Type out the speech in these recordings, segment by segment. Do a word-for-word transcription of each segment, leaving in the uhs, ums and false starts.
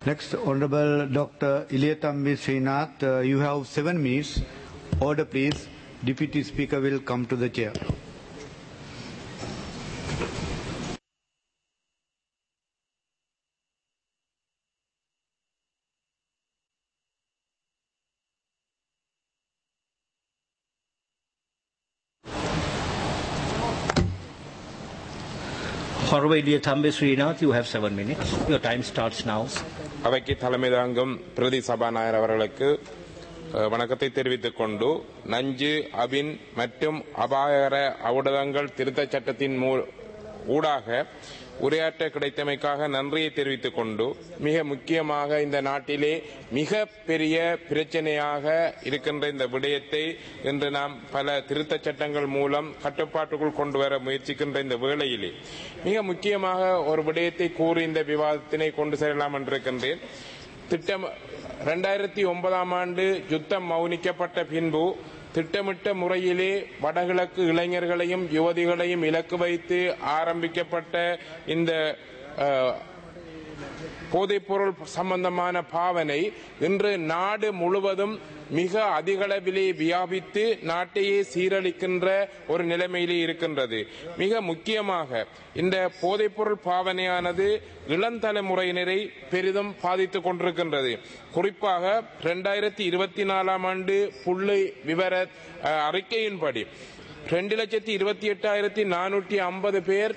Next, Honorable Doctor Iliyatambi Srinath, uh, you have seven minutes. Order, please. Deputy Speaker will come to the chair. Honorable Iliyatambi Srinath, you have seven minutes. Your time starts now. அவைக்கு தலைமை தாங்கும் பிரதி சபாநாயகர் அவர்களுக்கு வணக்கத்தை தெரிவித்துக் கொண்டு நஞ்சு அபின் மற்றும் அபாயகர ஊடகங்கள் திருத்தச் சட்டத்தின் ஊடாக உரையாற்ற கிடைத்தமைக்காக நன்றியை தெரிவித்துக் கொண்டு மிக முக்கியமாக இந்த நாட்டிலே மிக பெரிய பிரச்சனையாக இருக்கின்ற இந்த விடயத்தை இன்று நாம் பல திருத்தச் சட்டங்கள் மூலம் கட்டுப்பாட்டுக்குள் கொண்டு வர முயற்சிக்கின்ற இந்த வேளையிலே மிக முக்கியமாக ஒரு விடயத்தை கூறி இந்த விவாதத்தினை கொண்டு செல்லலாம் என்றிருக்கின்றேன். திட்டம் இரண்டாயிரத்தி ஒன்பதாம் ஆண்டு யுத்தம் மௌனிக்கப்பட்ட பின்பு திட்டமிட்ட முறையிலே வடகிழக்கு இளைஞர்களையும் யுவதிகளையும் இலக்கு வைத்து ஆரம்பிக்கப்பட்ட இந்த போதைப்பொருள் சம்பந்தமான பாவனை இன்று நாடு முழுவதும் மிக அதிகளவிலே வியாபித்து நாட்டையே சீரழிக்கின்ற ஒரு நிலைமையிலே இருக்கின்றது. மிக முக்கியமாக இந்த போதைப்பொருள் பாவனையானது இளந்தலைமுறையினரை பெரிதும் பாதித்துக் கொண்டிருக்கின்றது. குறிப்பாக இரண்டாயிரத்தி இருபத்தி நாலாம் ஆண்டு புள்ளி விவர அறிக்கையின்படி இரண்டு லட்சத்தி இருபத்தி எட்டாயிரத்தி நானூற்றி ஐம்பது பேர்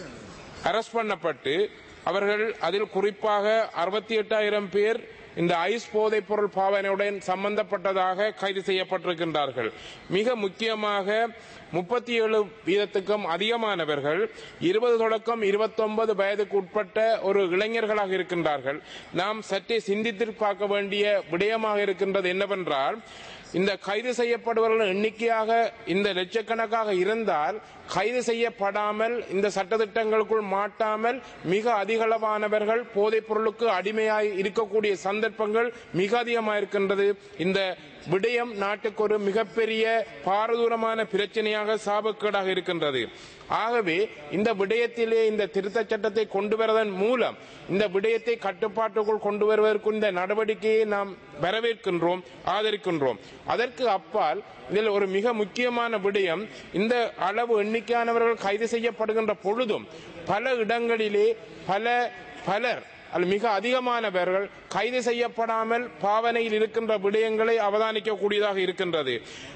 அரெஸ்ட் பண்ணப்பட்டு அவர்கள் அதில் குறிப்பாக அறுபத்தி எட்டாயிரம் பேர் இந்த ஐஸ் போதைப் பொருள் பாவனையுடன் சம்பந்தப்பட்டதாக கைது செய்யப்பட்டிருக்கின்றார்கள். மிக முக்கியமாக முப்பத்தி ஏழு வீதத்துக்கும் அதிகமானவர்கள் இருபது தொடக்கம் இருபத்தி ஒன்பது வயதுக்கு உட்பட்ட ஒரு இளைஞர்களாக இருக்கின்றார்கள். நாம் சற்றே சிந்தித்து பார்க்க வேண்டிய விடயமாக இருக்கின்றது என்னவென்றால், இந்த கைது செய்யப்படுபவர்கள் எண்ணிக்கையாக இந்த லட்சக்கணக்காக இருந்தால் கைது செய்யப்படாமல் இந்த சட்டத்திட்டங்களுக்குள் மாட்டாமல் மிக அதிகளவானவர்கள் போதைப் பொருளுக்கு அடிமையாய் இருக்கக்கூடிய சந்தர்ப்பங்கள் மிக அதிகமாக இருக்கின்றது. இந்த விடயம் நாட்டுக்கு ஒரு மிகப்பெரிய பாரதூரமான பிரச்சனையாக சாபக்கேடாக இருக்கின்றது. ஆகவே இந்த விடயத்திலே இந்த திருத்தச் சட்டத்தை கொண்டு வருவதன் மூலம் இந்த விடயத்தை கட்டுப்பாட்டுக்குள் கொண்டு வருவதற்கு இந்த நடவடிக்கையை நாம் வரவேற்கின்றோம், ஆதரிக்கின்றோம். அதற்கு அப்பால் இதில் ஒரு மிக முக்கியமான விடயம், இந்த அளவு எண்ணிக்கையானவர்கள் கைது செய்யப்படுகின்ற பொழுதும் பல இடங்களிலே பல பலர் மிக அதிகமானவர்கள் கைது செய்யப்படாமல் பாவனையில் இருக்கின்ற விடயங்களை அவதானிக்கக்கூடியதாக இருக்கின்றது.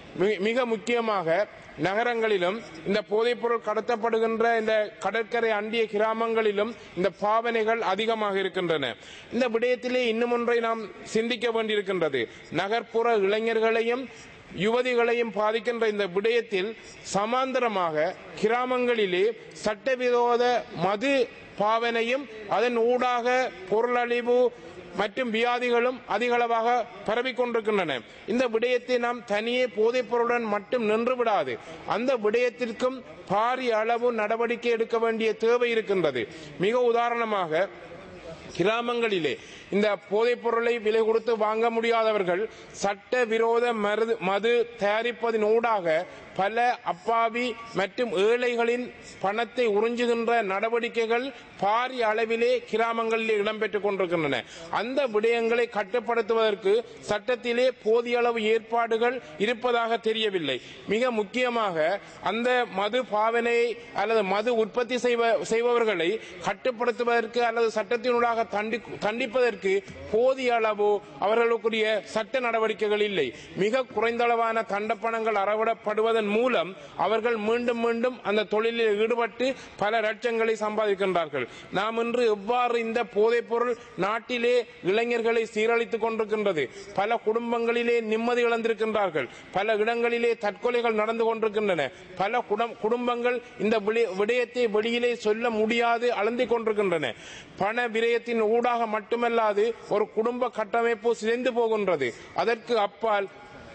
மிக முக்கியமாக நகரங்களிலும் இந்த போதைப்பொருள் கடத்தப்படுகின்ற இந்த கடற்கரை அண்டிய கிராமங்களிலும் இந்த பாவனைகள் அதிகமாக இருக்கின்றன. இந்த விடயத்திலே இன்னும் ஒன்றை நாம் சிந்திக்க வேண்டியிருக்கின்றது. நகர்ப்புற இளைஞர்களையும் யுவதிகளையும் பாதிக்கின்ற இந்த விடயத்தில் சமாந்தரமாக கிராமங்களிலே சட்டவிரோத மது பாவனையும் அதன் ஊடாக பொருளழிவு மற்றும் வியாதிகளும் அதிகளவாக பரவிக்கொண்டிருக்கின்றன. இந்த விடயத்தை நாம் தனியே போதைப் பொருளுடன் மட்டும் நின்று விடாது, அந்த விடயத்திற்கும் பாரிய அளவு நடவடிக்கை எடுக்க வேண்டிய தேவை இருக்கின்றது. மிக உதாரணமாக கிராமங்களிலே இந்த போதைப் பொருளை விலை கொடுத்து வாங்க முடியாதவர்கள் சட்ட விரோத மது தயாரிப்பதன் ஊடாக பல அப்பாவி மற்றும் ஏழைகளின் பணத்தை உறிஞ்சுகின்ற நடவடிக்கைகள் பாரிய அளவிலே கிராமங்களிலே இடம்பெற்றுக் கொண்டிருக்கின்றன. அந்த விடயங்களை கட்டுப்படுத்துவதற்கு சட்டத்திலே போதிய அளவு ஏற்பாடுகள் இருப்பதாக தெரியவில்லை. மிக முக்கியமாக அந்த மது பாவனையை அல்லது மது உற்பத்தி செய்பவர்களை கட்டுப்படுத்துவதற்கு அல்லது சட்டத்தினூடாக தண்டிப்பதற்கு போதிய அளவு அவர்களுக்குரிய சட்ட நடவடிக்கைகள் இல்லை. மிக குறைந்த அளவான தண்டப்பணங்கள் அறவிடப்படுவதன் மூலம் அவர்கள் மீண்டும் மீண்டும் அந்த தொழிலில் ஈடுபட்டு பல லட்சங்களை சம்பாதிக்கின்றார்கள். நாம் இன்று எவ்வாறு இந்த போதைப் பொருள் நாட்டிலே இளைஞர்களை சீரழித்துக் கொண்டிருக்கின்றது, பல குடும்பங்களிலே நிம்மதி இழந்திருக்கின்றார்கள், பல இடங்களிலே தற்கொலைகள் நடந்து கொண்டிருக்கின்றன, பல குடும்பங்கள் இந்த விடயத்தை வெளியிலே சொல்ல முடியாது அழுந்திக் கொண்டிருக்கின்றன. பண விரயத்தின் ஊடாக மட்டுமல்லாது ஒரு குடும்ப கட்டமைப்பு சிதைந்து போகின்றது. அதற்கு அப்பால்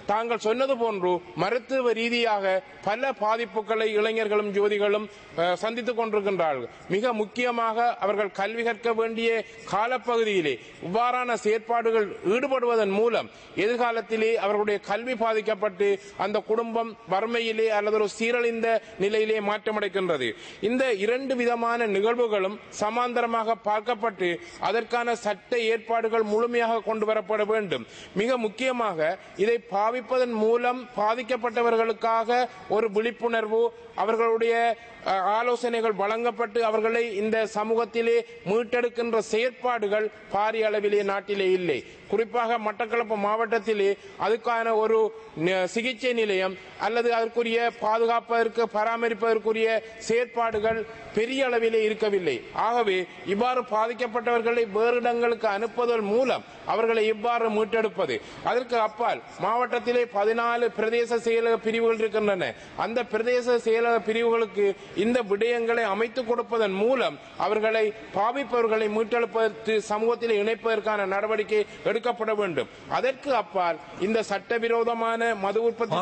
தாங்கள் சொன்னது போன்று மருத்துவ ரீதியாக பல பாதிப்புகளை இளைஞர்களும் ஜோதிகளும் சந்தித்துக் கொண்டிருக்கின்றார்கள். மிக முக்கியமாக அவர்கள் கல்வி கற்க வேண்டிய காலப்பகுதியிலே இவ்வாறான செயற்பாடுகள் ஈடுபடுவதன் மூலம் எதிர்காலத்திலே அவர்களுடைய கல்வி பாதிக்கப்பட்டு அந்த குடும்பம் வறுமையிலே அல்லது ஒரு சீரழிந்த நிலையிலே மாற்றமடைகின்றது. இந்த இரண்டு விதமான நிகழ்வுகளும் சமாந்தரமாக பார்க்கப்பட்டு அதற்கான சட்ட ஏற்பாடுகள் முழுமையாக கொண்டு வரப்பட வேண்டும். மிக முக்கியமாக இதை பாவிப்பதன் மூலம் பாதிக்கப்பட்டவர்களுக்காக ஒரு விழிப்புணர்வு, அவர்களுடைய ஆலோசனைகள் வழங்கப்பட்டு அவர்களை இந்த சமூகத்திலே மீட்டெடுக்கின்ற செயற்பாடுகள் பாரிய அளவிலே நாட்டிலே இல்லை. குறிப்பாக மட்டக்களப்பு மாவட்டத்திலே அதுக்கான ஒரு சிகிச்சை நிலையம் அல்லது அதற்குரிய பாதுகாப்பதற்கு பராமரிப்பதற்குரிய செயற்பாடுகள் பெரிய அளவிலே இருக்கவில்லை. ஆகவே இவ்வாறு பாதிக்கப்பட்டவர்களை வேறு இடங்களுக்கு அனுப்புவதன் மூலம் அவர்களை இவ்வாறு மீட்டெடுப்பது. அதற்கு அப்பால் மாவட்டத்திலே பதினாலு பிரதேச செயலக பிரிவுகள் இருக்கின்றன. அந்த பிரதேச செயலக பிரிவுகளுக்கு இந்த விடயங்களை அமைத்துக் கொடுப்பதன் மூலம் அவர்களை பாவிப்பவர்களை மீட்டெடுப்பதற்கு சமூகத்தில் இணைப்பதற்கான நடவடிக்கை எடுக்கப்பட வேண்டும். அதற்கு அப்பால் இந்த சட்டவிரோதமான மது உற்பத்தி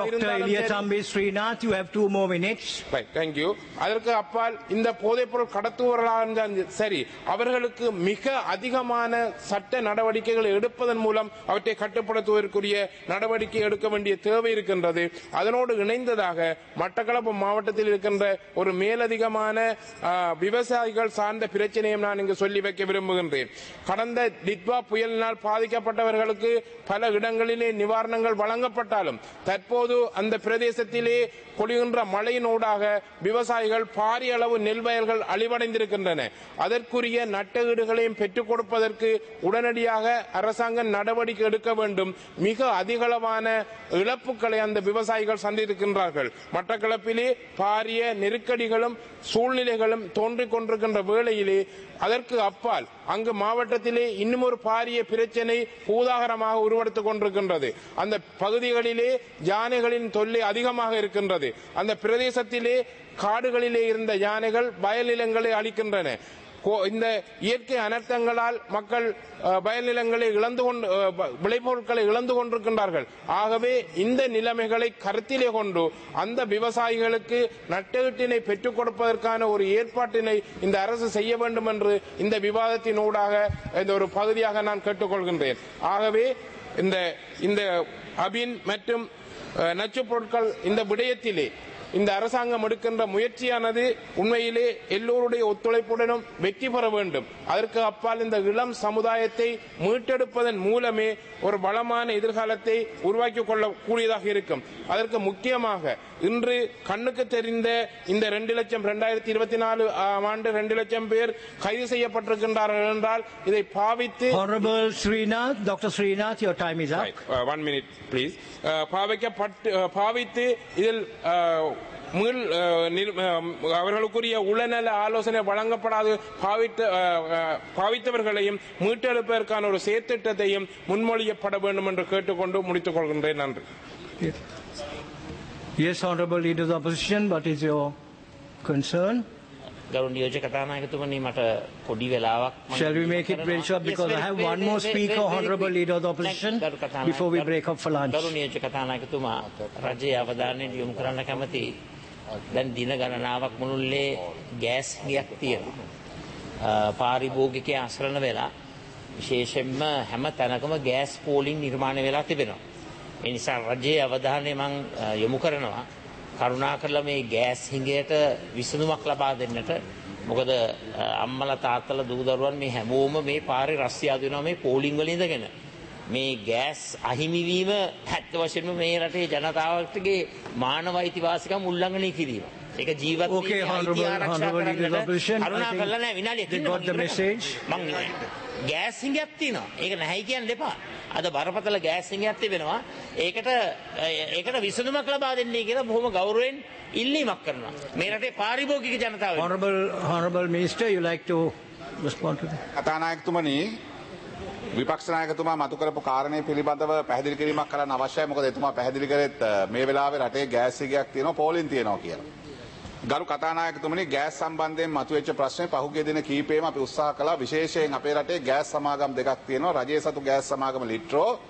அதற்கு அப்பால் இந்த போதைப் பொருள் கடத்துவர்களாக சரி, அவர்களுக்கு மிக அதிகமான சட்ட நடவடிக்கைகளை எடுப்பதன் மூலம் அவற்றை கட்டுப்படுத்துவதற்குரிய நடவடிக்கை எடுக்க வேண்டிய தேவை இருக்கின்றது. அதனோடு இணைந்ததாக மட்டக்களப்பு மாவட்டத்தில் இருக்கின்ற ஒரு மேலதிகமான விவசாயிகள் சார்ந்த பிரச்சனையை நான் இங்கு சொல்லி வைக்க விரும்புகின்றேன். கடந்த டிட்வா புயலினால் பாதிக்கப்பட்டவர்களுக்கு பல இடங்களிலே நிவாரணங்கள் வழங்கப்பட்டாலும் தற்போது அந்த பிரதேசத்திலே பொழிகின்ற மழையினூடாக விவசாயிகள் பாரிய அளவு நெல் வயல்கள் அழிவடைந்திருக்கின்றன. அதற்குரிய நட்டஈடுகளையும் பெற்றுக் கொடுப்பதற்கு உடனடியாக அரசாங்கம் நடவடிக்கை எடுக்க வேண்டும். மிக அதிகளவான இழப்புகளை அந்த விவசாயிகள் சந்தித்திருக்கின்றார்கள். மட்டக்களப்பிலே பாரிய நெருக்கடிகளும் சூழ்நிலைகளும் தோன்றிக் கொண்டிருக்கின்ற வேளையிலே அதற்கு அப்பால் அங்கு மாவட்டத்திலே இன்னும் ஒரு பாரிய பிரச்சனை பூதாகரமாக உருவெடுத்துக் கொண்டிருக்கின்றது. அந்த பகுதிகளிலே யானைகளின் தொல்லை அதிகமாக இருக்கின்றது. அந்த பிரதேசத்திலே காடுகளிலே இருந்த யானைகள் வயல் நிலங்களை அழிக்கின்றன. இந்த இயற்கை அனர்த்தங்களால் மக்கள் வயல் நிலங்களை இழந்து கொண்டு விளைபொருட்களை இழந்து கொண்டிருக்கின்றார்கள். ஆகவே இந்த நிலைமைகளை கருத்திலே கொண்டு அந்த விவசாயிகளுக்கு நட்டஈட்டினை பெற்றுக் கொடுப்பதற்கான ஒரு ஏற்பாட்டினை இந்த அரசு செய்ய வேண்டும் என்று இந்த விவாதத்தின் ஊடாக இந்த ஒரு பகுதியாக நான் கேட்டுக்கொள்கின்றேன். ஆகவே இந்த இந்த அபின் மற்றும் நச்சுப் பொருட்கள் இந்த விடயத்திலே இந்த அரசாங்கம் எடுக்கின்ற முயற்சியானது உண்மையிலே எல்லோருடைய ஒத்துழைப்புடனும் வெற்றி பெற வேண்டும். அதற்கு அப்பால் இந்த இளம் சமுதாயத்தை மீட்டெடுப்பதன் மூலமே ஒரு வளமான எதிர்காலத்தை உருவாக்கிக் கொள்ளக்கூடியதாக இருக்கும். அதற்கு முக்கியமாக இன்று கண்ணுக்கு தெரிந்த இந்த இரண்டு லட்சம் இரண்டாயிரத்தி இருபத்தி நாலு ஆண்டு இரண்டு லட்சம் பேர் கைது செய்யப்பட்டிருக்கின்றார்கள் என்றால் இதை பாவித்து doctor Srinath, your time is up. One minute, please. பாவிக்கப்பட்டு பாவித்து இதில் அவர்களுக்குரிய உளநல ஆலோசனை வழங்கப்படாது பாவித்தவர்களையும் மீட்டெடுப்பதற்கான ஒரு செயற்திட்டத்தையும் முன்மொழியப்பட வேண்டும் என்று கேட்டுக்கொண்டு முடித்துக் கொள்கின்றேன். நன்றி. Yes, honorable leader of the opposition, what is your concern? ගෞරවනීය කතානායකතුමනි, මට පොඩි වෙලාවක් Shall we make it very short because I have one more speaker, honorable leader of the opposition, before we break up for lunch. ගෞරවනීය කතානායකතුමා, රජයේ අවධානය යොමු කරන්න කැමති. දැන් දින ගණනාවක් මුළුල්ලේ ගෑස් ගියක් තියෙනවා. පාරිභෝගිකයන් අසරණ වෙලා විශේෂයෙන්ම හැම තැනකම ගෑස් පෝලිං නිර්මාණය වෙලා තිබෙනවා. ඒ නිසා රජයේ අවධානය මම යොමු කරනවා. කරුණාකරලා මේ ගෑස් හිඟයට විසඳුමක් ලබා දෙන්නට. මොකද අම්මලා තාත්තලා දූ දරුවන් මේ හැමෝම මේ පාරේ රස්සියාදු වෙනවා මේ පෝලිං වල ඉඳගෙන. මේ ගෑස් අහිමි වීම ඇත්ත වශයෙන්ම මේ රටේ ජනතාවගේ මානව අයිතිවාසිකම් උල්ලංඝනය කිරීම. ඒක ජීවත් Okay, honorable, honorable leader of the opposition, කරුණාකරලා නෑ විනාඩියක් they got the message. මම ගෑස් හිඟයක් තියෙනවා. ඒක නැහැයි කියන්න එපා. අද බරපතල ගෑස් හිඟයක් තිබෙනවා. ඒකට ඒකට විසඳුමක් ලබා දෙන්නයි කියලා බොහොම ගෞරවයෙන් ඉල්ලීමක් කරනවා. මේ රටේ පාරිභෝගික ජනතාව. Honorable, honorable minister, you like to respond to that? කතානායකතුමනි, විපක්ෂ නායකතුමා මතු කරපු කාරණේ පිළිබඳව පැහැදිලි කිරීමක් කරන්න අවශ්‍යයි. මොකද එතුමා පැහැදිලි කරෙත් මේ වෙලාවේ රටේ ගෑස් හිඟයක් තියෙනවා, පෝලින් තියෙනවා කියලා. ගරු කතානායකතුමනි, ගෑස් සම්බන්ධයෙන් මතුවෙච්ච ප්‍රශ්නේ පහුගිය දින කීපෙම අපි උත්සාහ කළා. විශේෂයෙන් අපේ රටේ ගෑස් සමාගම් දෙකක් තියෙනවා. රජයේ සතු ගෑස් සමාගම ලිට්‍රෝ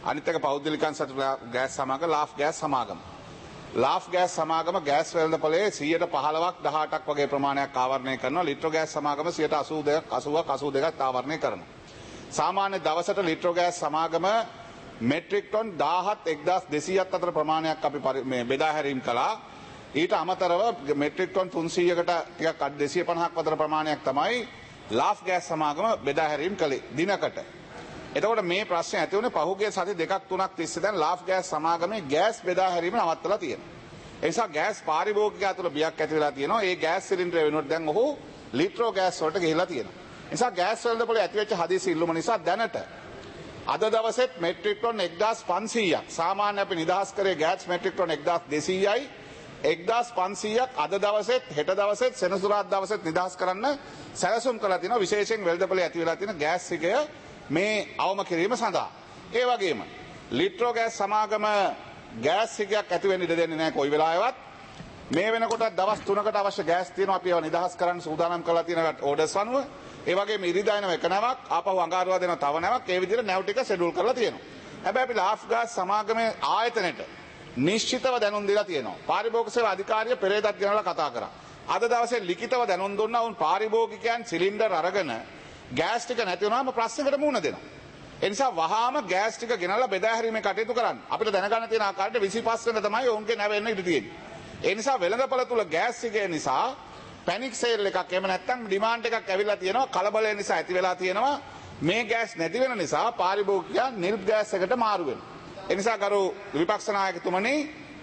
අනිත් එක පෞද්ගලිකයන් සතු ගෑස් සමාගම ලාෆ් ගෑස් සමාගම. ලාෆ් ගෑස් සමාගම ගෑස් වෙළඳපොලේ සියයට පහළොවක් දහඅටක් වගේ ප්‍රමාණයක් ආවරණය කරනවා. ලිට්‍රෝ ගෑස් සමාගම සියයට අසූ දෙකක් අසූවක් අසූ දෙකක් ආවරණය කරනවා. සාමාන්‍ය දවසට ලිට්‍රෝ ගෑස් සමාගම මෙට්‍රික් ටොන් දාහත් එක්දාස් දෙසීයක් අතර ප්‍රමාණයක් අපි මේ බෙදා හැරීම් කළා. ඊට අමතරව මෙට්‍රික් ටොන් තුන්සීයකට ටිකක් අඩු දෙසිය පනහක් අතර ප්‍රමාණයක් තමයි ලාෆ් ගෑස් සමාගම බෙදා හැරීම් කළේ දිනකට. එතකොට මේ ප්‍රශ්නේ ඇති වුණේ පහුගිය සති දෙකක් තුනක් තිස්සේ දැන් ලාෆ් ගෑස් සමාගමේ ගෑස් බෙදා හැරීම නවත්තලා තියෙනවා. ඒ නිසා ගෑස් පාරිභෝගිකයා තුළ බියක් ඇති වෙලා තියෙනවා. ඒ ගෑස් සිලින්ඩරය වෙනුවට දැන් ඔහු ලිට්‍රෝ ගෑස් වලට ගිහිලා තියෙනවා. ඒ නිසා ගෑස් වෙළඳපොලේ ඇති වෙච්ච හදිසි ඉල්ලුම නිසා දැනට අද දවසෙත් මෙට්‍රික් ටොන් එක්දාස් පන්සීයක් සාමාන්‍ය අපි නිදහස් කරේ ගෑස් මෙට්‍රික් ටොන් එක්දාස් දෙසීයයි එක්දාස් පන්සීයක් අද දවසෙත් හෙට දවසෙත් සෙනසුරාදා දවසෙත් නිදහස් කරන්න සැලසුම් කරලා තිනවා. විශේෂයෙන් වෙළඳපොලේ ඇති වෙලා තියෙන ගෑස් සිගය මේ අවම කිරීම සඳහා. ඒ වගේම ලිට්‍රෝ ගෑස් සමාගම ගෑස් සිගයක් ඇති වෙන්න ඉඩ දෙන්නේ නැහැ කොයි වෙලාවෙවත්. මේ වෙනකොට දවස් තුනකට අවශ්‍ය ගෑස් තියෙනවා. අපි ඒවා නිදහස් කරන්න සූදානම් කරලා තියෙන ඕඩර්ස් අනුව. ඒ වගේම ඉරිදා එනවා එක නැවක් ආපහු අඟහරුවා දෙනවා තව නැවක්. ඒ විදිහට නැව් ටික ෂෙඩියුල් කරලා තියෙනවා. හැබැයි අපි ලාෆ් ගෑස් සමාගමේ ආයතනයට නිශ්චිතව දැනුම් දීලා තියෙනවා. පාරිභෝගික සේවා අධිකාරිය පෙරේදත් ගෙනලා කතා කරා. අද දවසේ ලිඛිතව දැනුම් දුන්නා උන් පාරිභෝගිකයන් සිලින්ඩර් අරගෙන ගෑස් ටික නැති වුණාම ප්‍රශ්නකට මුහුණ දෙනවා. ඒ නිසා වහාම ගෑස් ටික ගෙනල්ලා බෙදා හැරීමේ කටයුතු කරන්න. අපිට දැනගන්න තියෙන ආකාරයට විසිපස් වෙනිදා තමයි ඔවුන්ගේ නැවෙන්න ඉඩ තියෙන්නේ. ඒ නිසා වෙළඳපොළ තුල ගෑස් සිගය නිසා පැනික් සේල් එකක් එහෙම නැත්නම් ඩිමාන්ඩ් එකක් ඇවිල්ලා තියෙනවා. කලබලය නිසා ඇති වෙලා තියෙනවා. මේ ගෑස් නැති වෙන නිසා පාරිභෝගිකයන් නිල් ගෑස් එකට මාරු වෙනවා. ඒ නිසා ගරු විපක්ෂ නායකතුමනි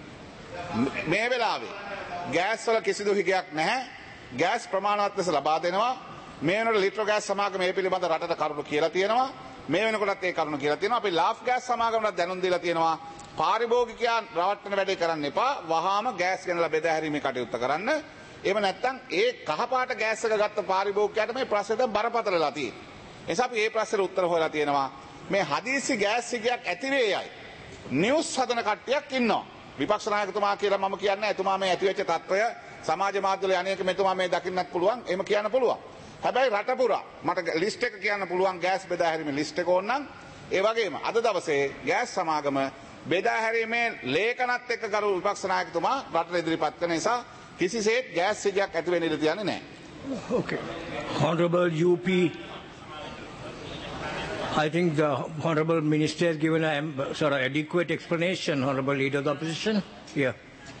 මේ වෙලාවේ ගෑස් වල කිසිදු හිගයක් නැහැ. ගෑස් ප්‍රමාණවත් ලෙස ලබා දෙනවා. මේ වෙනකොට ලිට්‍රෝ ගෑස් සමාගම මේ පිළිබඳ රටට කරුණු කියලා තියෙනවා. මේ වෙනකොටත් ඒ කරුණු කියලා තියෙනවා. අපි ලාෆ් ගෑස් සමාගමට දැනුම් දීලා තියෙනවා. පාරිභෝගිකයන් රවට්ටන වැඩේ කරන්න එපා. වහාම ගෑස් ගෙනලා බෙදා හැරීමේ කටයුත්ත කරන්න. එහෙම නැත්නම් ඒ කහපාට ගෑස් එක ගත්ත පාරිභෝගිකයාට මේ ප්‍රශ්නේ දැන් බරපතල වෙලා තියෙනවා. ඒ නිසා අපි මේ ප්‍රශ්නෙට උත්තර හොයලා තියෙනවා. මේ හදිසි ගෑස් සිගයක් ඇති වේයයි නිවුස් හදන කට්ටියක් ඉන්නවා. විපක්ෂ නායකතුමා කියලා මම කියන්නේ එතුමා මේ ඇති වෙච්ච තත්ත්වය සමාජ මාධ්‍යවල අනේක මෙතුමා මේ දකින්නත් පුළුවන්. එහෙම කියන්න පුළුවන්. හැබැයි රට පුරා මට ලිස්ට් එක කියන්න පුළුවන් ගෑස් බෙදා හැරීමේ ලිස්ට් එක ඕනනම්. ඒ වගේම අද දවසේ ගෑස් සමාගම බෙදා හැරීමේ ලේඛනත් එක්ක ගරු විපක්ෂ නායකතුමා රටට ඉදිරිපත් කරන නිසා කිසිසේත් ගෑස් සිගයක් ඇති වෙන්න ඉඩ තියන්නේ නැහැ. Okay. Honorable U P, I think the Honorable Minister has given a um, sort of adequate explanation, Honorable Leader of the Opposition. Yeah.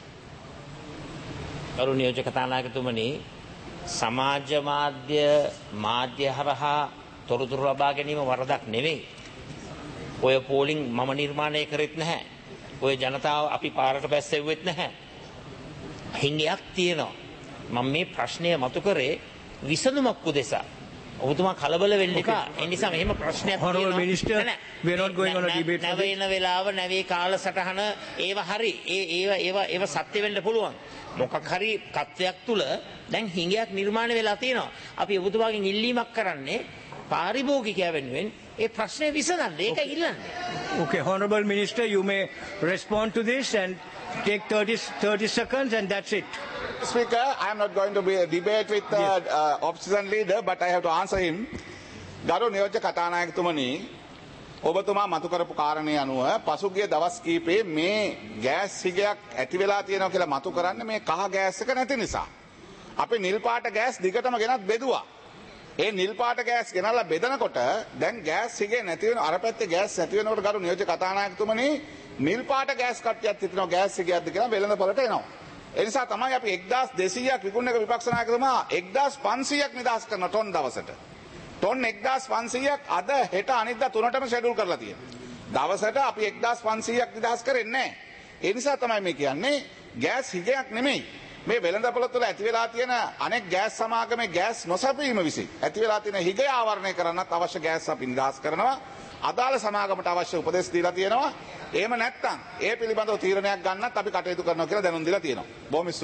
ගරු නියෝජක කතානායකතුමනි, සමාජ මාධ්‍ය මාධ්‍ය හරහා තොරතුරු ලබා ගැනීම වරදක් නෙවෙයි. ඔය පෝලිං මම නිර්මාණය කරෙත් නැහැ. ඔය ජනතාව අපි පාරට බැස්සෙව්වෙත් නැහැ. හිඟයක් තියෙනවා. මම මේ ප්‍රශ්නය මතු කරේ විසඳුමක් උදෙසා. ඔබතුමා කලබල වෙන්න එපා. ඒ නිසා මෙහෙම ප්‍රශ්නයක් තියෙනවා. Honorable Minister, we are not going on a debate. නැවෙන වෙලාව නැවේ කාලසටහන ඒව හරි. ඒ ඒව ඒව ඒව සත්‍ය වෙන්න පුළුවන්. මොකක් හරි තත්වයක් තුල දැන් හිඟයක් නිර්මාණය වෙලා තියෙනවා. අපි ඔබතුමාගෙන් ඉල්ලීමක් කරන්නේ පාරිභෝගිකයා වෙනුවෙන් ඒ ප්‍රශ්නේ විසඳන්න. ඒක ඉල්ලන්නේ. Okay, Honorable Minister, you may respond to this and take thirty, thirty seconds and that's it. Speaker, I am not going to be a debate with the Yes. uh, opposition leader, but I have to answer him. ගරු නියෝජ්‍ය කතානායකතුමනි, ඔබතුමා මතු කරපු කාරණේ අනුව පසුගිය දවස් කීපේ මේ ගෑස් සිගයක් ඇති වෙලා තියෙනවා කියලා මතු කරන්නේ මේ කහ ගෑස් එක නැති නිසා. අපි නිල් පාට ගෑස් දිගටම ගෙනත් බෙදුවා. ඒ නිල් පාට ගෑස් ගෙනල්ලා බෙදනකොට දැන් ගෑස් සිගේ නැති වෙන අර පැත්තේ ගෑස් නැති වෙනකොට ගරු නියෝජ්‍ය කතානායකතුමනි නිල් පාට ගෑස් කට්ටියක් හිතනවා ගෑස් සිගයක්ද කියලා වෙළඳපොළට එනවා. ඒ නිසා තමයි අපි එක්දාස් දෙසීයක් විකුණන එක විපක්ෂ නායකතුමා එක්දාස් පන්සීයක් නිදහස් කරන ටොන් දවසට. ටොන් එක්දාස් පන්සීයක් අද හෙට අනිද්දා තුනටම ෂෙඩියුල් කරලා තියෙනවා. දවසට අපි එක්දාස් පන්සීයක් නිදහස් කරන්නේ නැහැ. ඒ නිසා තමයි මේ කියන්නේ ගෑස් හිගයක් නෙමෙයි. මේ වෙළඳපොළ තුළ ඇති වෙලා තියෙන අනෙක් ගෑස් සමාගමේ ගෑස් නොසැපීම විසින් ඇති වෙලා තියෙන හිගය ආවරණය කරන්නත් අවශ්‍ය ගෑස් අපි නිදහස් කරනවා. අදාළ සමාගමට අවශ්‍ය උපදෙස් දීලා තියෙනවා. එහෙම නැත්නම් ඒ පිළිබඳව තීරණයක් ගන්නත් අපි කටයුතු කරනවා කියලා දැනුම් දීලා තියෙනවා. බොහොම